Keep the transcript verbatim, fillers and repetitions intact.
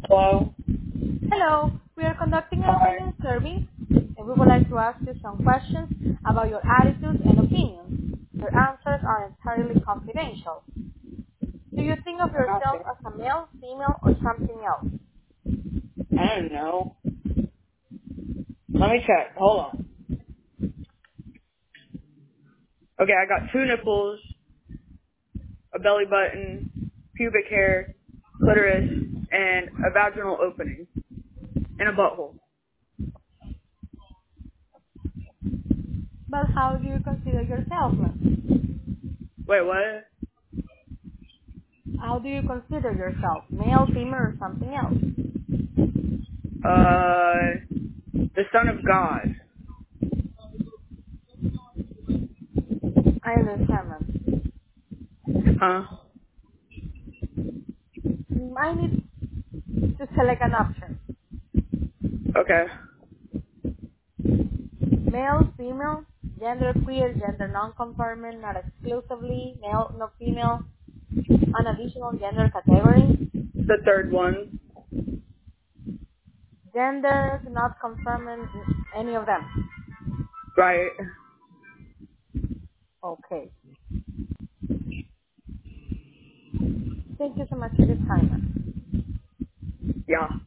Hello. Hello, we are conducting an Hi. opinion survey and we would like to ask you some questions about your attitudes and opinions. Your answers are entirely confidential. Do you think of yourself Okay. as a male, female, or something else? I don't know. Let me check. Hold on. Okay, I got two nipples, a belly button, pubic hair, clitoris, and a vaginal opening, and a butthole. But how do you consider yourself? Wait, what? How do you consider yourself? Male, female, or something else? Uh, the son of God. I understand that. Huh? I need to select an option. Okay. Male, female, gender queer, gender non-conforming, not exclusively, male, no female, an additional gender category, The third one. gender not confirming any of them. Right. Okay. Thank you so much for your time. Yeah.